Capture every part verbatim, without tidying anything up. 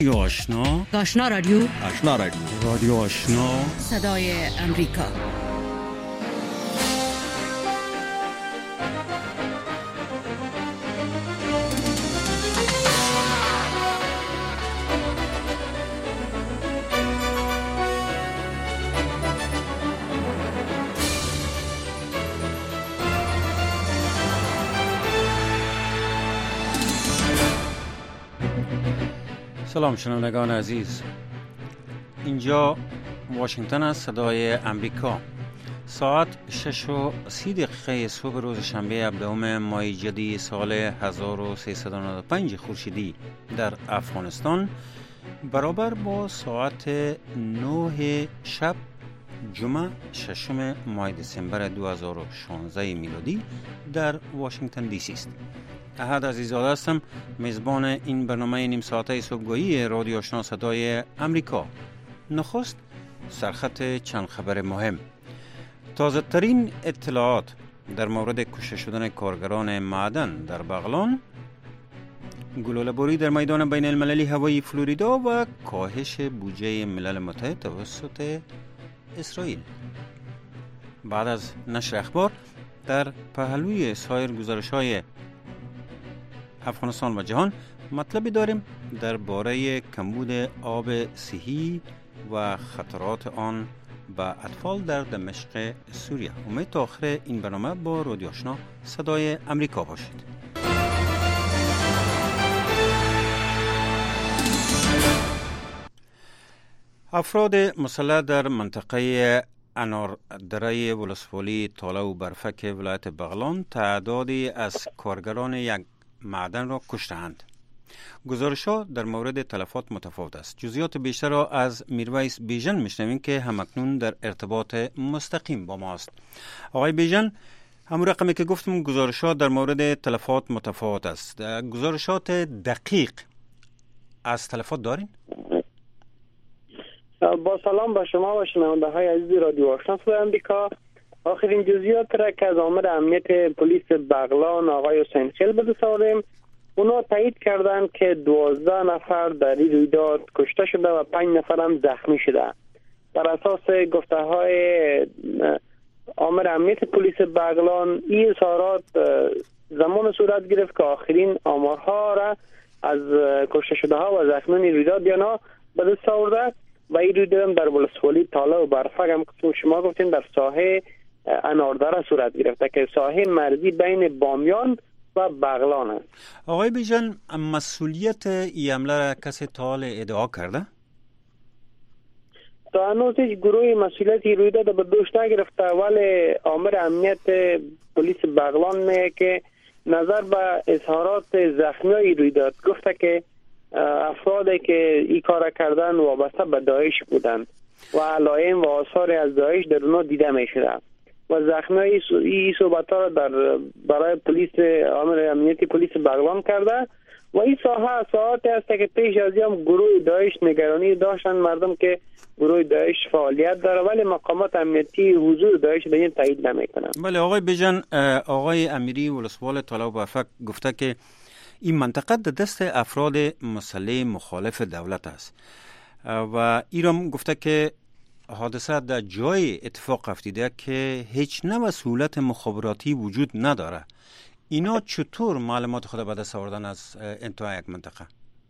رادیو آشنا، آشنا رادیو، آشنا رادیو، رادیو آشنا، صدای امریکا. سلام شنوندگان عزیز، اینجا واشنگتن است، صدای امریکا. ساعت شش و سی دقیقه صبح روز شنبه هفدهم ماه جدی سال هزار و سیصد و نود و پنج خورشیدی در افغانستان برابر با ساعت نه شب جمعه ششم ماه دسامبر دو هزار و شانزده میلادی در واشنگتن دی سی است. احد عزیزاده هستم، میزبان این برنامه نیم ساعته صبحگاهی رادیو آشنا صدای امریکا. نخست سرخط چند خبر مهم. تازه ترین اطلاعات در مورد کشته شدن کارگران معدن در بغلان، گلوله‌باری در میدان بین المللی هوایی فلوریدا و کاهش بودجه ملل متحد توسط اسرائیل. بعد از نشر اخبار در پهلوی سایر گزارش‌های افغانستان و جهان مطلبی داریم درباره کمبود آب صحی و خطرات آن به اطفال در دمشق سوریه. امید تا آخر این برنامه با رادیو آشنا صدای امریکا باشید. افراد مسلح در منطقه اناردره ولسوالی تاله و برفک ولایت بغلان تعدادی از کارگران یک معدن را کشته‌اند. گزارش‌ها در مورد تلفات متفاوت است. جزئیات بیشتر را از میرویس بیژن میشنویم که همکنون در ارتباط مستقیم با ماست. آقای بیژن، همون رقمی که گفتم گزارش‌ها در مورد تلفات متفاوت است. گزارشات دقیق از تلفات دارین؟ با سلام به شما و شنونده‌های عزیز رادیو آشنا صدای امریکا. آخرین جزئیات را که از آمر امنیت پلیس بغلان آقای حسین خیل به دست آوردیم، اونا تایید کردند که دوازده نفر در این رویداد کشته شده و پنج نفر هم زخمی شده. بر اساس گفته‌های آمر امنیت پلیس بغلان، این اظهارات زمان صورت گرفت که آخرین آمارها را از کشته شده ها و زخمیان رویداد دیانا به دست آورده و این رویداد در ولسوالی تاله و برفک هم که شما گفتین در ساحه اناردره صورت گرفته که ساحه مرزی بین بامیان و بغلان است. آقای بیژن، مسئولیت این حمله را کسی تا حال ادعا کرده؟ تا هنوز هیچ گروه مسئولیت رویداد به دوش نگرفته، ولی آمر امنیت پلیس بغلان میگه که نظر به اظهارات زخمیای رویداد گفته که افرادی که این کار کردن وابسته به داعش بودند و علائم و آثار از داعش در اونها دیده می شده و زخمی این صحبت ها را در برای پلیس آمر امنیتی پلیس بغلان کرده و این ساحه ساعتی است که پیش از این گروه داعش نگرانی داشتن مردم که گروه داعش فعالیت داره، ولی مقامات امنیتی حضور داعش به این تایید نمی کنند. بله آقای بیژن، آقای امیری ولسوال تاله و برفک گفته که این منطقه در دست افراد مسلح مخالف دولت است و ایران گفته که حادثه در جای اتفاق افتیده که هیچ نوع سهولت مخابراتی وجود نداره. اینا چطور معلومات خود به دست آوردن از انتهای یک منطقه؟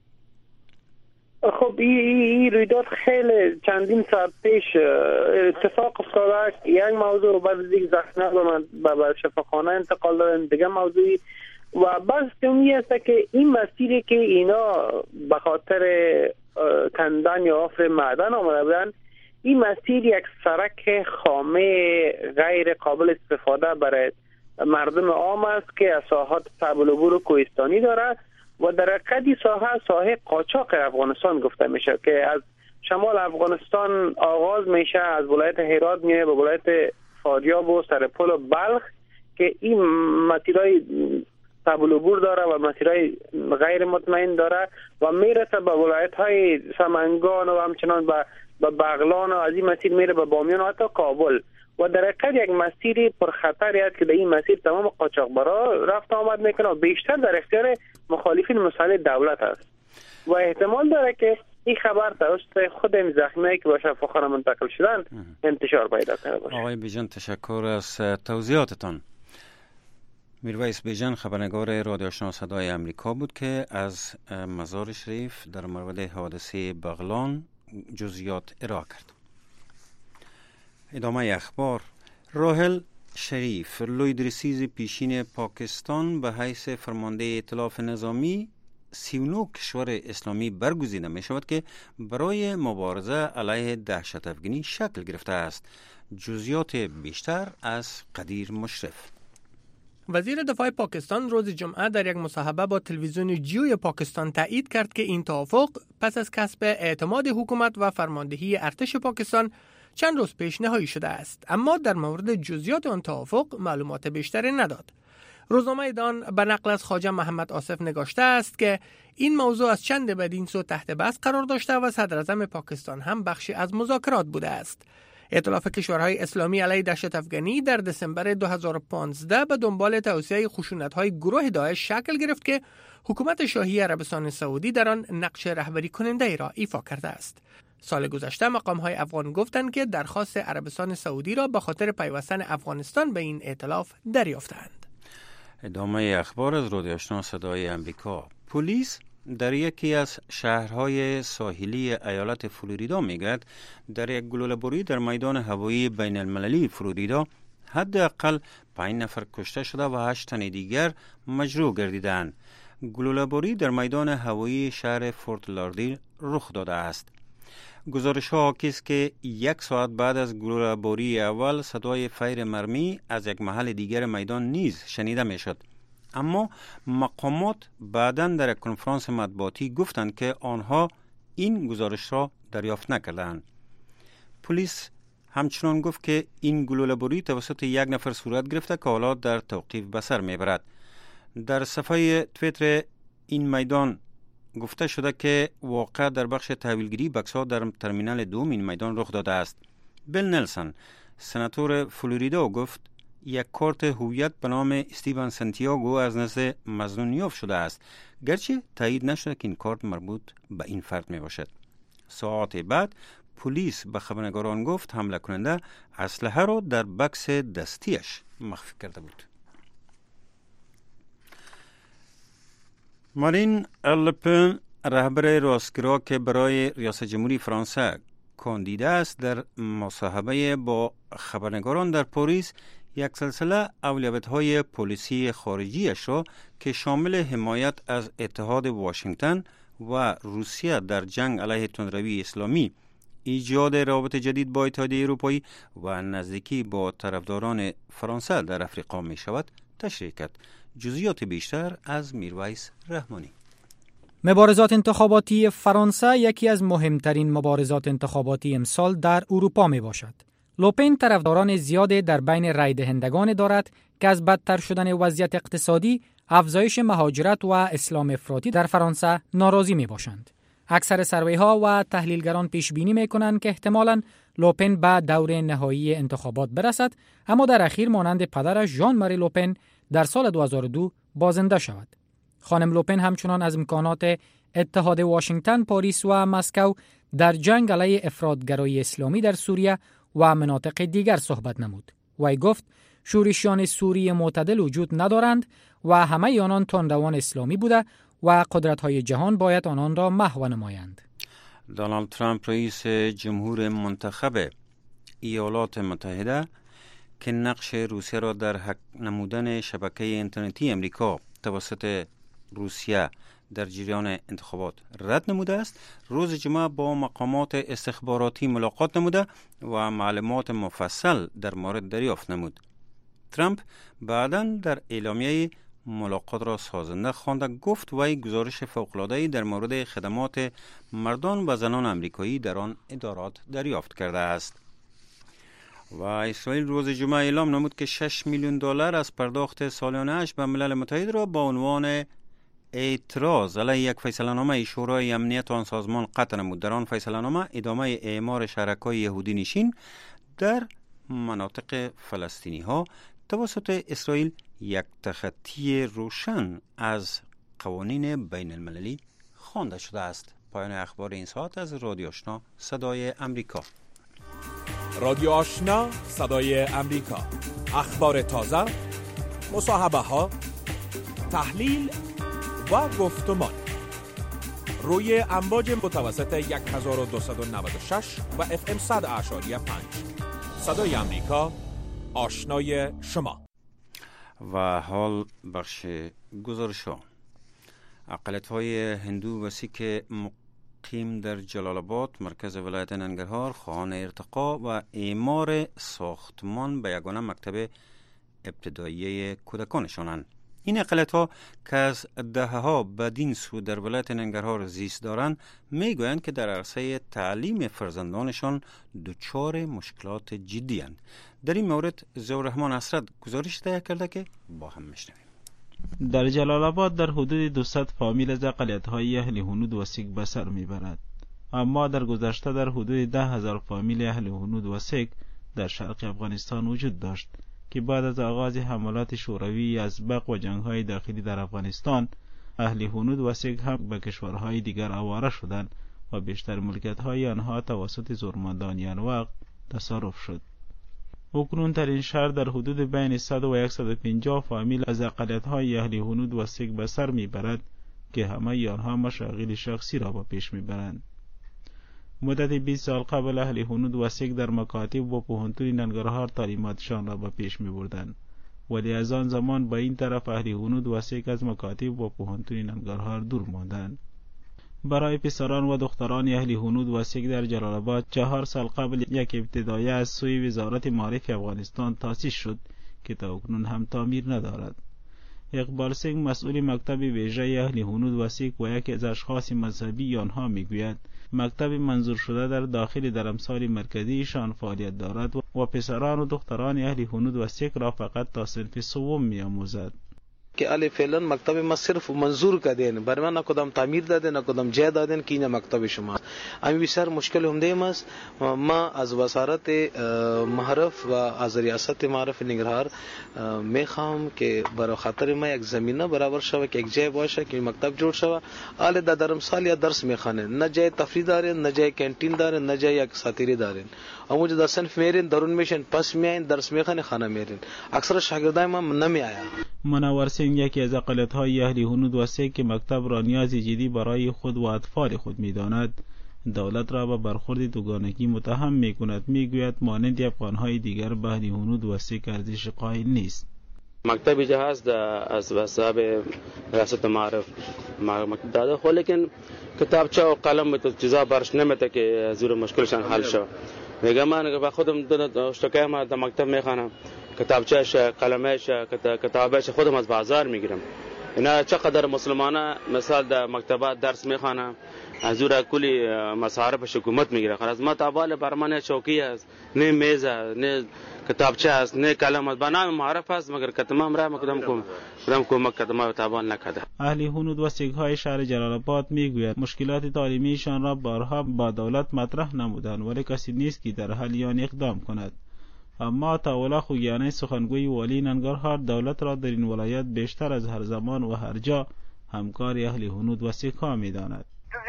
خب این ای رویداد خیلی چندین ساعت پیش اتفاق افتاده. یک موضوع بعد از یک زخمی به شفاخانه انتقال دادن، دیگه موضوعی و بس امی است که این مسیری که اینا به خاطر کندن یا آفر معدن آمده بودن، این مسیر یک سرک خامه غیر قابل استفاده برای مردم عام است که از ساحات صعب العبور و کوهستانی داره و در حقیقت ساحه ساحه قاچاق افغانستان گفته میشه که از شمال افغانستان آغاز میشه، از ولایت هرات میره به ولایت فاریاب و سرپل و بلخ که این مسیرهای صعب العبور داره و مسیرهای غیر مطمئن داره و میرسه به ولایت‌های سمنگان و همچنان به به بغلان و از این مسیر میره به بامیان و حتی کابل و در حقیقت یک مسیری پرخطری است که در این مسیر تمام قاچاقبرا رفت آمد میکنه و بیشتر در اختیار مخالفین مسلح دولت است. و احتمال داره که این خبر توسط خود این زخمی که با شفاخانه منتقل شدن انتشار پیدا کرده باشه. آقای بیژن تشکر از توضیحاتتان. میرویس بیژن خبرنگار رادیو آشنا صدای امریکا بود که از مزار شریف در مورد حادثه بغلان جزئیات ارائه کرد. ادامه اخبار. راحل شریف لویدرسیز پیشین پاکستان به حیث فرمانده ائتلاف نظامی سی و نه کشور اسلامی برگزیده می شود که برای مبارزه علیه دهشت افکنی شکل گرفته است. جزئیات بیشتر از قدیر مشرف. وزیر دفاع پاکستان روز جمعه در یک مصاحبه با تلویزیون جیو پاکستان تایید کرد که این توافق پس از کسب اعتماد حکومت و فرماندهی ارتش پاکستان چند روز پیش نهایی شده است، اما در مورد جزئیات آن توافق معلومات بیشتری نداد. روزنامه دان به نقل از خواجه محمد آصف نگاشته است که این موضوع از چند بدین سو تحت بحث قرار داشته و صدر اعظم پاکستان هم بخشی از مذاکرات بوده است. ائتلاف کشورهای اسلامی علیه دهشت افکنی در دسامبر دو هزار و پانزده به دنبال توسعه خشونت‌های گروه داعش شکل گرفت که حکومت شاهی عربستان سعودی در آن نقش رهبری کننده ای را ایفا کرده است. سال گذشته مقام‌های افغان گفتند که درخواست عربستان سعودی را به خاطر پیوستن افغانستان به این ائتلاف دریافتند. ادامه اخبار از رادیو آشنا صدای امریکا. پلیس در یکی از شهرهای ساحلی ایالت فلوریدا میگوید در یک گلوله‌باری در میدان هوایی بین المللی فلوریدا حداقل پنج نفر کشته شده و هشت تن دیگر مجروح گردیدند. گلوله‌باری در میدان هوایی شهر فورت لاردیل رخ داده است. گزارش ها حاکی است که یک ساعت بعد از گلوله‌باری اول صدای فیر مرمی از یک محل دیگر میدان نیز شنیده می شد. اما مقامات بعداً در یک کنفرانس مطبوعاتی گفتند که آنها این گزارش را دریافت نکردند. پلیس همچنان گفت که این گلوله‌باری توسط یک نفر صورت گرفته که حالا در توقیف به سر میبرد. در صفحه توییتر این میدان گفته شده که واقع در بخش تحویلگیری بکس‌ها در ترمینال دوم این میدان رخ داده است. بیل نلسون سناتور فلوریدا گفت یک کارت هویت به نام استیون سانتیاگو از نزد مظنون یافت شده است، گرچه تایید نشده که این کارت مربوط به این فرد می باشد. ساعت بعد پلیس به خبرنگاران گفت حمله کننده اسلحه را در بکس دستیش مخفی کرده بود. مارین لپن رهبر راستگرا که برای ریاست جمهوری فرانسه کاندید است در مصاحبه با خبرنگاران در پاریس یک سلسله اولویت‌های پلیسی خارجیش را که شامل حمایت از اتحاد واشنگتن و روسیه در جنگ علیه تندروی اسلامی، ایجاد روابط جدید با اتحادیه اروپایی و نزدیکی با طرفداران فرانسه در افریقا می شود تشریح کرد. جزئیات بیشتر از میرویس رحمانی. مبارزات انتخاباتی فرانسه یکی از مهمترین مبارزات انتخاباتی امسال در اروپا می باشد. لوپن طرفداران زیادی در بین رای دهندگان دارد که از بدتر شدن وضعیت اقتصادی، افزایش مهاجرت و اسلام افراطی در فرانسه ناراضی می باشند. اکثر سروی‌ها و تحلیلگران پیش بینی می کنند که احتمالاً لوپن به دور نهایی انتخابات برسد، اما در اخیر مانند پدرش ژان ماری لوپن در سال دو هزار و دو بازنده شود. خانم لوپن همچنان از امکانات اتحاد واشنگتن، پاریس و مسکو در جنگ علیه افراطگرایی اسلامی در سوریه و مناطق دیگر صحبت نمود. وی گفت شورشیان سوری معتدل وجود ندارند و همه آنان تندروان اسلامی بوده و قدرت‌های جهان باید آنان را محو نمایند. دونالد ترامپ رئیس جمهور منتخب ایالات متحده که نقش روسیه را در حک نمودن شبکه اینترنتی امریکا توسط روسیه در جریان انتخابات رد نموده است، روز جمعه با مقامات استخباراتی ملاقات نموده و معلومات مفصل در مورد دریافت نمود. ترامپ بعداً در اعلامیه ملاقات را سازنده خوانده، گفت وی گزارش فوق‌العاده‌ای در مورد خدمات مردان و زنان آمریکایی در آن ادارات دریافت کرده است. و اسرائیل روز جمعه اعلام نمود که شش میلیون دلار از پرداخت سالیانه اش به ملل متحد را با عنوان اعتراض علیه یک فیصله‌نامه شورای امنیت آن سازمان قطع نمود. در آن فیصله‌نامه ادامه اعمار شرکای یهودی نشین در مناطق فلسطینی ها توسط اسرائیل یک تخطی روشن از قوانین بین المللی خوانده شده است. پایان اخبار این ساعت از رادیو آشنا صدای امریکا. رادیو آشنا صدای امریکا، اخبار تازه، مصاحبه ها، تحلیل و گفتمان روی امواج متوسط هزار و دویست و نود و شش و اف ام صد اعشاری پنج. صدای امریکا، آشنای شما. و حال بخش گزارش ها. اقلیت‌های هندو و سیک مقیم در جلال آباد مرکز ولایت ننگرهار خواهان ارتقا و اعمار ساختمان به یگانه مکتب ابتدایی کودکانشانند. این اقلیت‌ها که از دهه‌ها بدین سو در ولایت ننگرهار زیست دارند میگویند که در عرصه تعلیم فرزندانشان دچار مشکلات جدی اند. در این مورد ضیاءالرحمن حسرت گزارش تهیه کرده که با هم میشنویم. در جلال آباد در حدود دویست فامیل از اقلیت‌های اهل هنود و سیک به سر میبرد، اما در گذشته در حدود ده هزار فامیل اهل هنود و سیک در شرق افغانستان وجود داشت که بعد از آغاز حملات شوروی از بق و جنگ‌های داخلی در افغانستان، اهل هنود و سیک هم به کشورهای دیگر آواره شدند و بیشتر ملکیت‌های آنها توسط زورمندان آن وقت تصرف شد. اکنون در این شهر در حدود بین صد و صد و پنجاه فامیل از اقلیت‌های اهل هنود و سیک به سر میبرد که همه آنها مشاغل شخصی را به پیش میبرند. مدت بیست سال قبل اهل هنود و سیک در مکاتب و پوهنتون ننگرهار تعلیماتشان را به پیش میبردند، ولی از آن زمان به این طرف اهل هنود و سیک از مکاتب و پوهنتون ننگرهار دور ماندند. برای پسران و دختران اهل هنود و سیک در جلال آباد چهار سال قبل یک ابتدایه از سوی وزارت معارف افغانستان تأسیس شد که تا اکنون هم تعمیر ندارد. اقبال سنگ مسئول مکتب ویژه اهل هنود و سیک و یکی از اشخاص مذهبی آنها میگوید مکتب منظور شده در داخل درمسال مرکزیشان فعالیت دارد و پسران و دختران اهل هنود و سیک را فقط تا صنف سوم می‌آموزد. که علی فعلا مکتب ما صرف منظور کردن، برای من نه کدام تعمیر دادن نه کدام جای دادن که این مکتب شما. امی بسیار مشکل همده ماست. ما از وزارت معارف و از ریاست معارف ننگرهار میخوام که برای خاطر ما یک زمینه برابر شود که یک جای باشه که مکتب جوړ شود. آل در درمسال یا درس میخوانه، نه جای تفریح دارن، نه جای کانتین دارن، نه جای یک ساتیری دارن. اما جو در صنف میرین درون میشن، پس میاین درس میخوانه، خانه میرین. اکثر شاگردای ما نمیآیا. منور سنگ یکی از اقلیت‌های اهل هنود و سیک که مکتب را نیاز جدی برای خود و اطفال خود می‌داند، دولت را به برخورد دوگانگی متهم می‌کند. می‌گوید مانند افغان‌های دیگر به اهل هنود و سیک ارزش قائل نیست. مکتب جهاز از حساب ریاست معارف مکتب داده خو، لیکن کتابچه و قلم تو چیزا برش نمیته که زور مشکلشان حل شو. میگم من به خودم اشتکای ما در مکتب میخوانم، کتابچه‌اش، قلمش، کتابش خودم از بازار میگیرم. اینا چقدر مسلمانه مثال در مکتبات درس میخوانم، از اون کلی مصارف حکومت میگیره. خلاص ما تابال برمانه چوکی است، نه میز است، نه کتابچه است، نه قلم است، بنام معرف است، مگر کتمام را مقدم کوم کدام کمک کدام تابان نکرده. اهل هنود و سیک‌های شهر جلال آباد میگوید مشکلات تعلیمیشان را بارها با دولت مطرح نمودند، ولی کسی نیست که در حل آن اقدام کند. اما تاولا خوگیانه سخنگوی والی ننگرهار دولت را در این ولایت بیشتر از هر زمان و هر جا همکار اهل هنود و سیک‌ها می‌داند.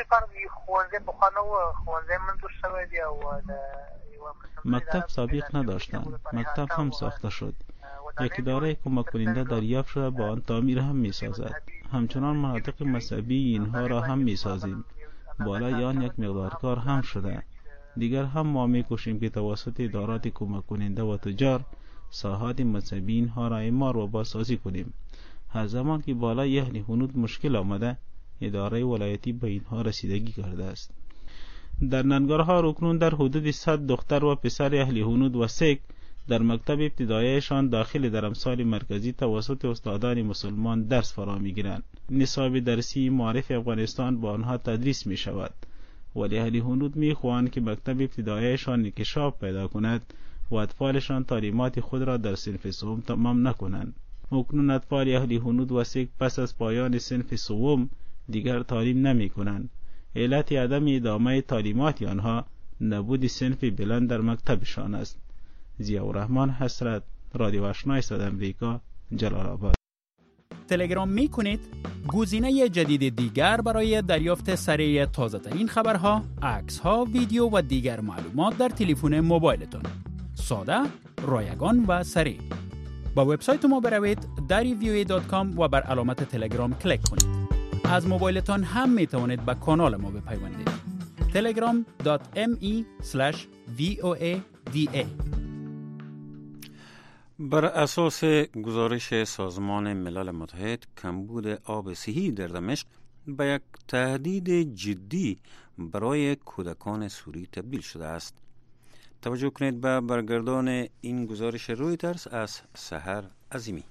مکتب سابق نداشتند، مکتب هم ساخته شد. یک اداره کمک کننده دریافت شده با آن تعمیر هم می‌سازد. همچنان مناطق مذهبی اینها را هم می‌سازیم. بالای آن یک مقدار کار هم شده. دیگر هم ما می‌کوشیم که توسط ادارات کمک کننده و تجار ساحات مذهبی اینها را اعمار و بازسازی کنیم. هر زمان که بالای اهل هنود مشکل آمده، اداره ولایتی به اینها رسیدگی کرده است. در ننگرهار اکنون در حدود صد دختر و پسر اهل هنود و سیک در مکتب ابتداییشان داخل درمسال مرکزی توسط استادان مسلمان درس فرا می‌گیرند. نصاب درسی معارف افغانستان با آنها تدریس می شود، ولی اهل هنود می‌خواهند که مکتب ابتداییشان انکشاف پیدا کند و اطفالشان تعلیمات خود را در صنف سوم تمام نکنند. اکنون اطفال اهل هنود و سیک پس از پایان صنف سوم دیگر تعلیم نمی کنند. علت عدم ادامه تعلیمات آنها نبود صنف بلند در مکتبشان است. ضیاءالرحمن حسرت، رادیو آشنای صدای امریکا، جلال آباد. تلگرام می کنید، گزینه جدید دیگر برای دریافت سریع تازه‌ترین خبرها، عکس‌ها، ویدیو و دیگر معلومات در تلفن موبایلتان. ساده، رایگان و سریع. با وبسایت ما بروید دری وی او ای دات کام و بر علامت تلگرام کلیک کنید. از موبایلتان هم می توانید به کانال ما بپیوندید. تلگرام دات ام ای اسلش وی او ای دی ای. بر اساس گزارش سازمان ملل متحد، کمبود آب صحی در دمشق به یک تهدید جدی برای کودکان سوری تبدیل شده است. توجه کنید به برگردان این گزارش رویترز از سحر عظیمی.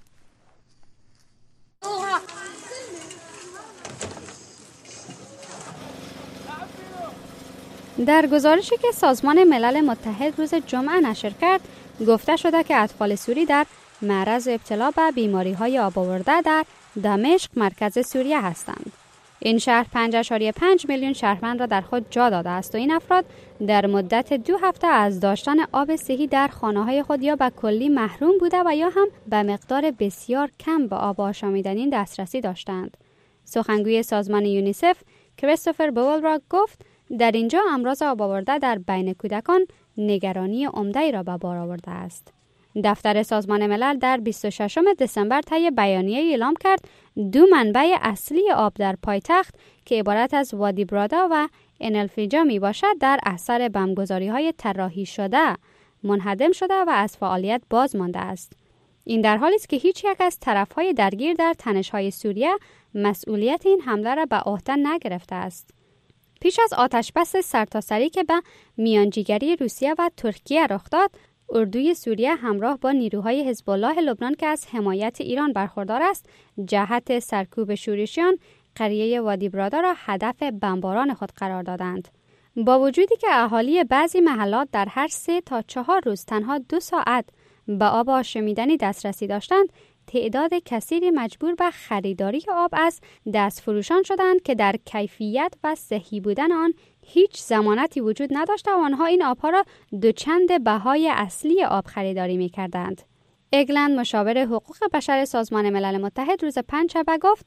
در گزارشی که سازمان ملل متحد روز جمعه نشر کرد، گفته شده که اطفال سوری در معرض ابتلا به بیماری‌های آب آورده در دمشق مرکز سوریه هستند. این شهر پنج اشاریه پنج میلیون شهروند را در خود جا داده است و این افراد در مدت دو هفته از داشتن آب صحی در خانه‌های خود یا به کلی محروم بوده و یا هم به مقدار بسیار کم به آب آشامیدنی دسترسی داشتند. سخنگوی سازمان یونیسف کریستوفر بول را گفت در اینجا امراض آب آورده در بین کودکان نگرانی عمده‌ای را به بار آورده است. دفتر سازمان ملل در بیست و ششم دسامبر طی بیانیه اعلام کرد دو منبع اصلی آب در پایتخت که عبارت از وادی برادا و انلفیجا می باشد در اثر بمبگذاری‌های طراحی شده منهدم شده و از فعالیت باز مانده است. این در حالی است که هیچ یک از طرف‌های درگیر در تنش‌های سوریه مسئولیت این حمله را به عهده نگرفته است. پیش از آتشبس سرتاسری که به میانجیگری روسیه و ترکیه رخ داد، اردوی سوریه همراه با نیروهای حزب الله لبنان که از حمایت ایران برخوردار است، جهت سرکوب شورشیان قریه وادی برادا را هدف بمباران خود قرار دادند. با وجودی که اهالی بعضی محلات در هر سه تا چهار روز تنها دو ساعت به آب آشامیدنی دسترسی داشتند، تعداد کثیری مجبور به خریداری آب از دستفروشان شدند که در کیفیت و صحی بودن آن هیچ ضمانتی وجود نداشت و آنها این آبها را دوچند بهای اصلی آب خریداری می کردند. اگلند مشاور حقوق بشر سازمان ملل متحد روز پنجشنبه گفت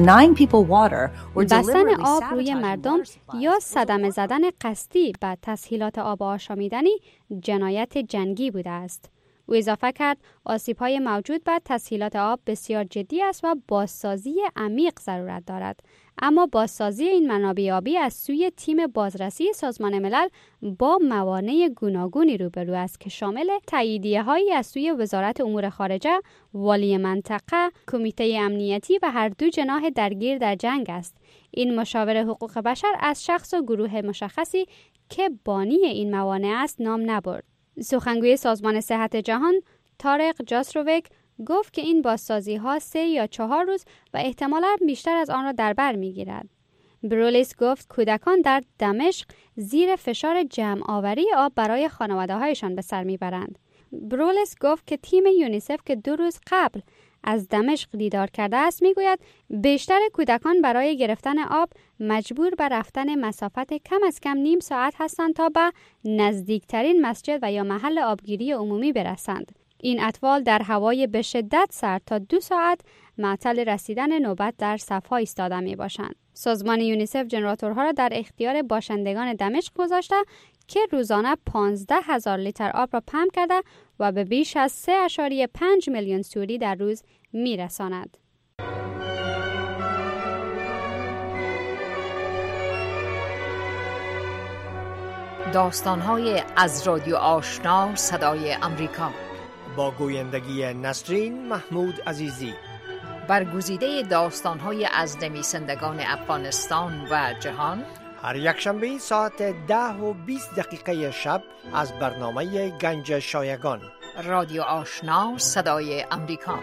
بستن آب روی مردم یا صدمه زدن قصدی به تسهیلات آب آشامیدنی جنایت جنگی بوده است. او اضافه کرد آسیب‌های موجود به تسهیلات آب بسیار جدی است و بازسازی عمیق ضرورت دارد. اما بازسازی این منابع آبی از سوی تیم بازرسی سازمان ملل با موانع گوناگونی روبرو است که شامل تاییدیه‌هایی از سوی وزارت امور خارجه، والی منطقه، کمیته امنیتی و هر دو جناح درگیر در جنگ است. این مشاور حقوق بشر از شخص و گروه مشخصی که بانی این موانع است نام نبرد. سخنگوی سازمان صحت جهان طارق جاسرویک گفت که این بازسازی ها سه یا چهار روز و احتمالاً بیشتر از آن را در بر می گیرد. برولیس گفت کودکان در دمشق زیر فشار جمع آوری آب برای خانواده هایشان به سر می برند. برولیس گفت که تیم یونیسف که دو روز قبل از دمشق دیدار کرده است میگوید بیشتر کودکان برای گرفتن آب مجبور به رفتن مسافت کم از کم نیم ساعت هستند تا به نزدیکترین مسجد و یا محل آبگیری عمومی برسند. این اطفال در هوای به شدت سرد تا دو ساعت معطل رسیدن نوبت در صف‌ها ایستاده می باشند. سازمان یونیسف جنراتورها را در اختیار باشندگان دمشق گذاشته که روزانه پانزده هزار لیتر آب را پمپ کرده و به بیش از سه اشاریه پنج میلیون سوری در روز می رساند. داستان‌های از رادیو آشنا صدای امریکا با گویندگی نسرین محمود عزیزی، برگزیده داستان‌های از نویسندگان افغانستان و جهان، هر یک شنبه ساعت ده و بیست دقیقه شب از برنامه گنج شایگان. رادیو آشنا صدای امریکا.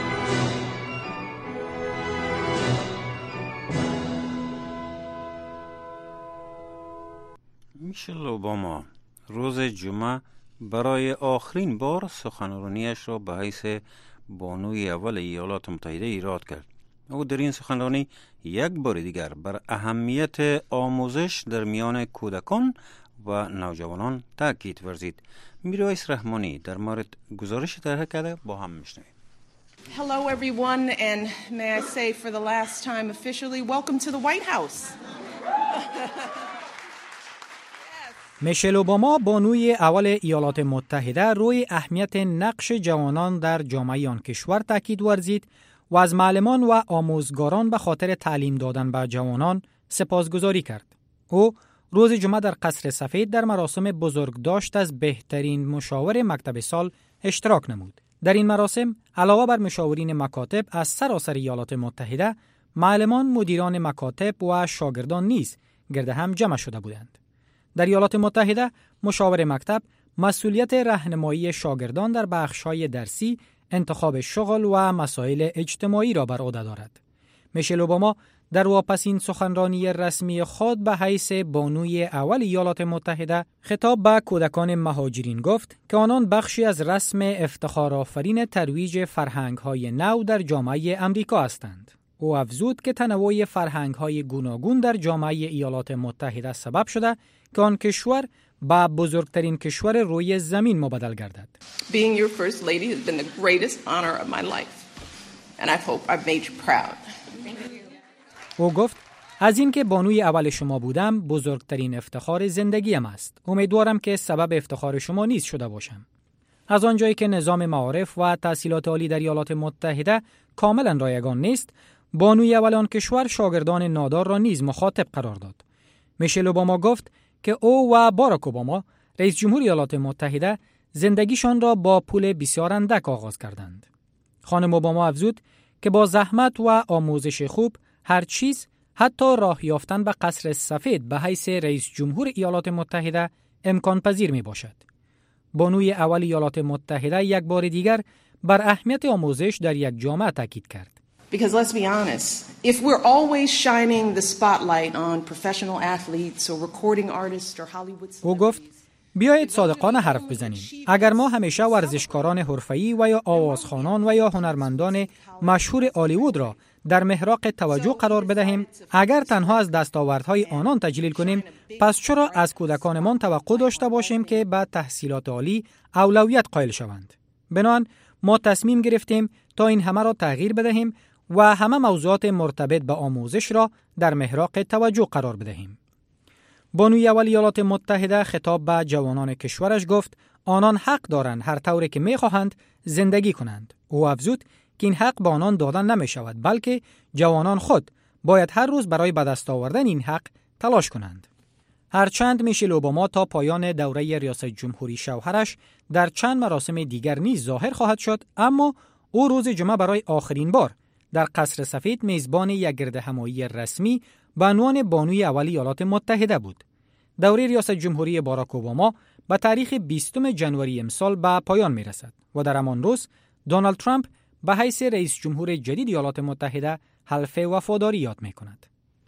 میشل اوباما روز جمعه برای آخرین بار سخنرانیش را به حیث بانوی اول ایالات متحده ایراد کرد. او در این سخنرانی یک بار دیگر بر اهمیت آموزش در میان کودکان و نوجوانان تاکید ورزید. میرویس رحمانی در مورد گزارش طرح کرده با هم میشنویم. Hello everyone, and may I say for the last time officially, welcome to the White House. میشل اوباما بانوی اول ایالات متحده روی اهمیت نقش جوانان در جامعه آن کشور تاکید ورزید و از معلمان و آموزگاران به خاطر تعلیم دادن به جوانان سپاسگزاری کرد. او روز جمعه در قصر سفید در مراسم بزرگداشت از بهترین مشاور مکتب سال اشتراک نمود. در این مراسم علاوه بر مشاورین مکاتب از سراسر ایالات متحده، معلمان، مدیران مکاتب و شاگردان نیز گرد هم جمع شده بودند. در ایالات متحده، مشاور مکتب مسئولیت راهنمایی شاگردان در بخش‌های درسی، انتخاب شغل و مسائل اجتماعی را بر عهده دارد. میشل اوباما در واپسین سخنرانی رسمی خود به حیث بانوی اول ایالات متحده خطاب به کودکان مهاجرین گفت که آنان بخشی از رسم افتخارآفرین ترویج فرهنگ‌های نو در جامعه امریکا هستند. او افزود که تنوع فرهنگ‌های گوناگون در جامعه ایالات متحده سبب شده که آن کشور با بزرگترین کشور روی زمین مبادل گردد. Being your first lady has been the greatest honor of my life, and I hope I've made you proud. او گفت از اینکه بانوی اول شما بودم بزرگترین افتخار زندگیم است. امیدوارم که سبب افتخار شما نیز شده باشم. از آنجایی که نظام معارف و تحصیلات عالی در ایالات متحده کاملا رایگان نیست، بانوی اول آن کشور شاگردان نادار را نیز مخاطب قرار داد. میشل اوباما گفت که او و باراک اوباما رئیس جمهور ایالات متحده زندگیشان را با پول بسیار اندک آغاز کردند. خانم اوباما افزود که با زحمت و آموزش خوب هر چیز، حتی راه یافتن به قصر سفید به حیث رئیس جمهور ایالات متحده امکان پذیر می باشد. بانوی اول ایالات متحده یک بار دیگر بر اهمیت آموزش در یک جامعه تاکید کرد. Because let's be honest, if we're always shining the spotlight on professional athletes or recording artists or Hollywood celebrities. او گفت بیایید صادقانه حرف بزنیم. اگر ما همیشه ورزشکاران حرفه‌ای و یا آوازخوانان و یا هنرمندان مشهور هالیوود را در محراق توجه قرار بدهیم، اگر تنها از دستاوردهای آنان تجلیل کنیم، پس چرا از کودکانمان توقع داشته باشیم که به تحصیلات عالی اولویت قائل شوند؟ بنابراین ما تصمیم گرفتیم تا این همه را تغییر بدهیم و همه موضوعات مرتبط به آموزش را در محراق توجه قرار بدهیم. بانوی اول ایالات متحده خطاب به جوانان کشورش گفت آنان حق دارند هر طوری که می‌خواهند زندگی کنند. او افزود که این حق به آنان دادن نمی شود، بلکه جوانان خود باید هر روز برای به دست آوردن این حق تلاش کنند. هرچند میشل اوباما تا پایان دوره ریاست جمهوری شوهرش در چند مراسم دیگر نیز ظاهر خواهد شد، اما او روز جمعه برای آخرین بار در قصر سفید میزبان یک گردهمایی رسمی به عنوان بانوی اول ایالات متحده بود. دوره ریاست جمهوری باراک اوباما به تاریخ بیستم ژانویه امسال به پایان میرسد و در همان روز دونالد ترامپ به حیث رئیس جمهور جدید ایالات متحده حلف وفاداری یاد میکند.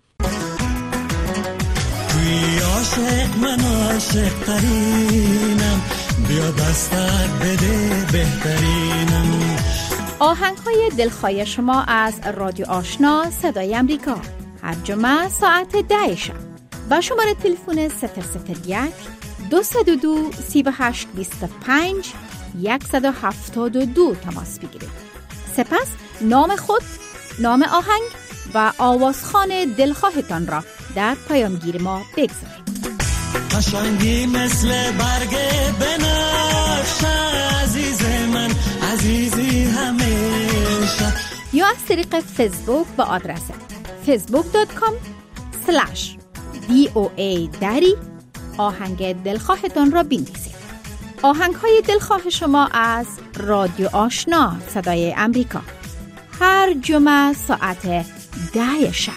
توی عاشق من عاشق ترینم، بیا دستت بده بهترینم. آهنگ های دلخواه شما از رادیو آشنا صدای امریکا هر جمعه ساعت ده شب با شماره تلفن صفر صفر یک دو صفر دو سه هشت دو پنج یک هفت دو تماس بگیرید. سپس نام خود، نام آهنگ و آوازخوان دلخواهتان را در پیامگیر ما بگذارید. قشنگی مثل برگ بنفشه عزیز من، عزیزی همیشه. یا از طریق فیسبوک با آدرس فیسبوک دات کام سلش دی او ای دری آهنگ دلخواهتان را بنویسید. آهنگ های دلخواه شما از رادیو آشنا صدای امریکا هر جمعه ساعت ده شب.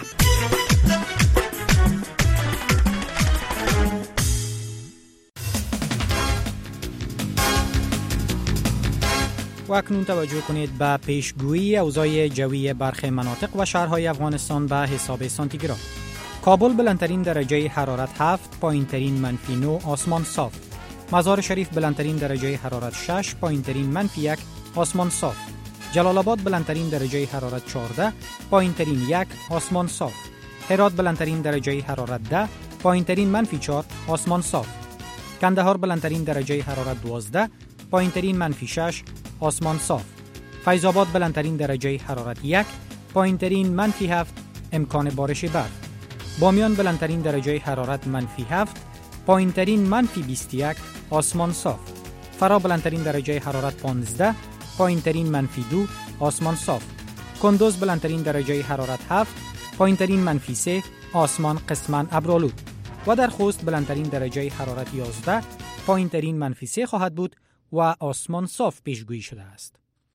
و اکنون توجه کنید به پیشگویی اوضاع جوی برخی مناطق و شهرهای افغانستان به حساب سانتیگراد. کابل بلندترین درجه حرارت هفت، پایینترین منفی نه، آسمان صاف. مزار شریف بلندترین درجه حرارت شش، پایینترین منفی یک، آسمان صاف. جلال آباد بلندترین درجه حرارت چهارده، پایینترین یک، آسمان صاف. هرات بلندترین درجه حرارت ده، پایینترین منفی چهار، آسمان صاف. کندهار بلندترین درجه حرارت دوازده، پایینترین منفی شش، آسمان صاف. فیض آباد بلندترین درجه حرارت یک، پایینترین منفی هفت، امکان بارش برف. بامیان بلندترین درجه حرارت منفی هفت، پایینترین منفی بیست و یک، آسمان صاف. فرا بلندترین درجه حرارت پانزده، پایینترین منفی دو، آسمان صاف. کندوز بلندترین درجه حرارت هفت، پایینترین منفی سه، آسمان قسماً ابرآلود. و در خوست بلندترین درجه حرارت یازده، پایینترین منفی سه خواهد بود و آسمان صاف پیشگویی شده است.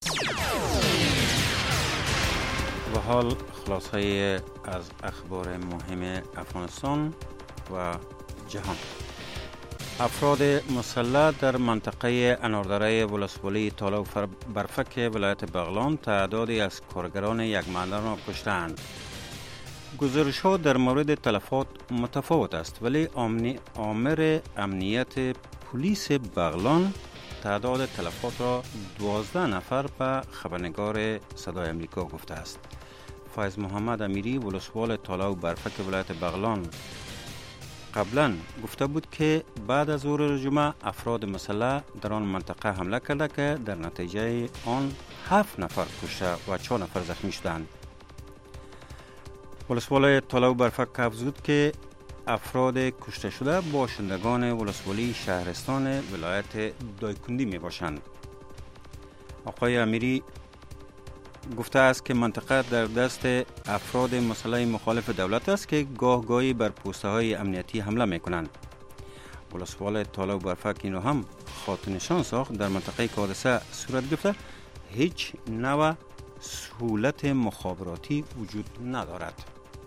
و حال خلاصه از اخبار مهم افغانستان و جهان. افراد مسلح در منطقه اناردره ولسوالی تالا و برفک ولایت بغلان تعدادی از کارگران یک معدن را کشتند. گزارش‌ها در مورد تلفات متفاوت است، ولی آمر امنیت پلیس بغلان تعداد تلفات را دوازده نفر به خبرنگار صدای امریکا گفته است. فیض محمد امیری ولسوال تالا و برفک ولایت بغلان قبلا گفته بود که بعد از ظهر جمعه افراد مسلح در آن منطقه حمله کرده که در نتیجه آن هفت نفر کشته و چهار نفر زخمی شدند. ولسوال تالا و برفک افزود که افراد کشته شده باشندگان ولسوالی شهرستان ولایت دایکندی می باشند. آقای امیری گفته است که منطقه در دست افراد مسلح مخالف دولت است که گاه گاهی بر پوسته های امنیتی حمله می کنند. ولسوال تالا و برفک اینو هم خاطر نشان ساخت در منطقه که حادثه صورت گرفته هیچ نوع سهولت مخابراتی وجود ندارد.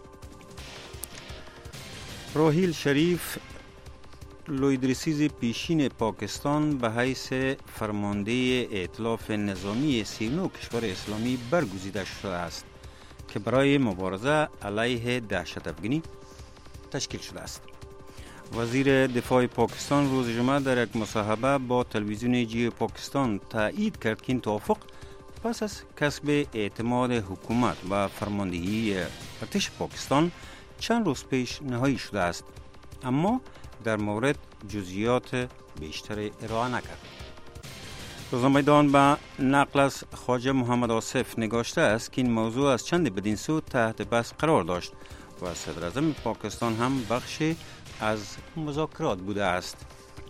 راحیل شریف لویدرسیز پیشین پاکستان به حیث فرمانده ائتلاف نظامی سی و نه کشور اسلامی برگزیده شده است که برای مبارزه علیه دهشت افغانی تشکیل شده است. وزیر دفاع پاکستان روز جمعه در یک مصاحبه با تلویزیون جیو پاکستان تایید کرد که این توافق پس از کسب اعتماد حکومت و فرماندهی ارتش پاکستان چند روز پیش نهایی شده است، اما در مورد جزئیات بیشتر ارائه نکرد. روزنامه‌دان به نقل از خواجه محمد آصف نگاشته است که این موضوع از چند بدین سو تحت بحث قرار داشت و صدر اعظم پاکستان هم بخشی از مذاکرات بوده است.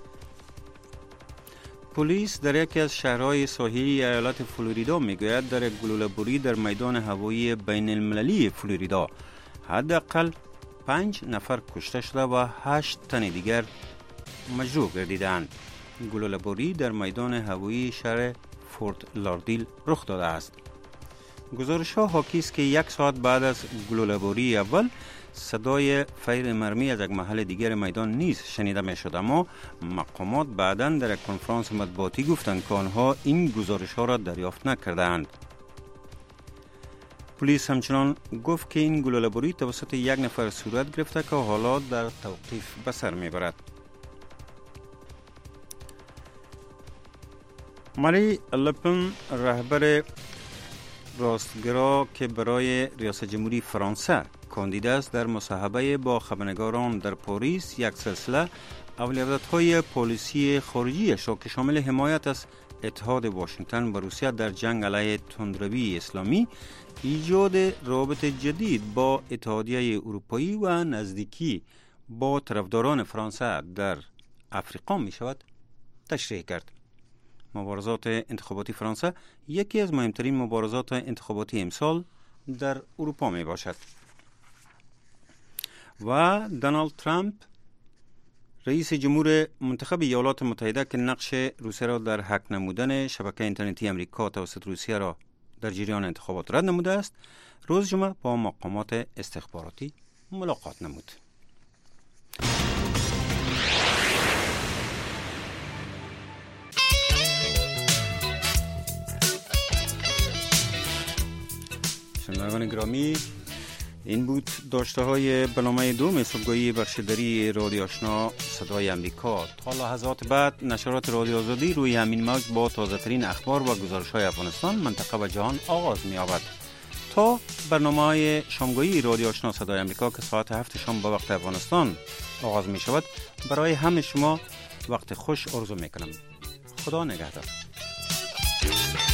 پلیس در یکی از شهرهای ساحلی ایالت فلوریدا میگوید در یک گلوله‌باری در میدان هوایی بین المللی فلوریدا حداقل پنج نفر کشته شده و هشت تن دیگر مجروح گردیدند. گلوله‌باری در میدان هوایی شهر فورت لاردیل رخ داده است. گزارش‌ها حاکی است که یک ساعت بعد از گلوله‌باری اول صدای فیر مرمی از یک محل دیگر میدان نیز شنیده می‌شد، اما مقامات بعداً در یک کنفرانس مطبوعاتی گفتند که آنها این گزارش‌ها را دریافت نکردند. پلیس همچنان گفت که این گلوله‌باری توسط یک نفر صورت گرفته که حالا در توقیف به سر میبرد. ماری لپن رهبر راستگرا که برای ریاست جمهوری فرانسه کاندید است در مصاحبه با خبرنگاران در پاریس یک سلسله اولویت‌های پالیسی خارجیش را که شامل حمایت از اتحاد واشنگتن با روسیه در جنگ علیه تندروی اسلامی، ایجاد رابط جدید با اتحادیه اروپایی و نزدیکی با طرفداران فرانسه در افریقا می شود تشریح کرد. مبارزات انتخاباتی فرانسه یکی از مهمترین مبارزات انتخاباتی امسال در اروپا می باشد. و دونالد ترامپ رئیس جمهور منتخب ایالات متحده که نقش روسیه را در هک نمودن شبکه اینترنتی امریکا توسط روسیه را در جریان انتخابات رد نموده است، روز جمعه با مقامات استخباراتی ملاقات نمود. شنوندگان گرامی، این بود داشته های برنامه دوم صبحگاهی بخشداری رادیو آشنا صدای امریکا. تا لحظات بعد نشرات رادیو آزادی روی همین موج با تازه ترین اخبار و گزارش های افغانستان، منطقه و جهان آغاز می یابد. تا برنامه های شامگاهی رادیو آشنا صدای امریکا که ساعت هفت شام با وقت افغانستان آغاز می شود، برای همه شما وقت خوش آرزو می کنم. خدا نگهدار.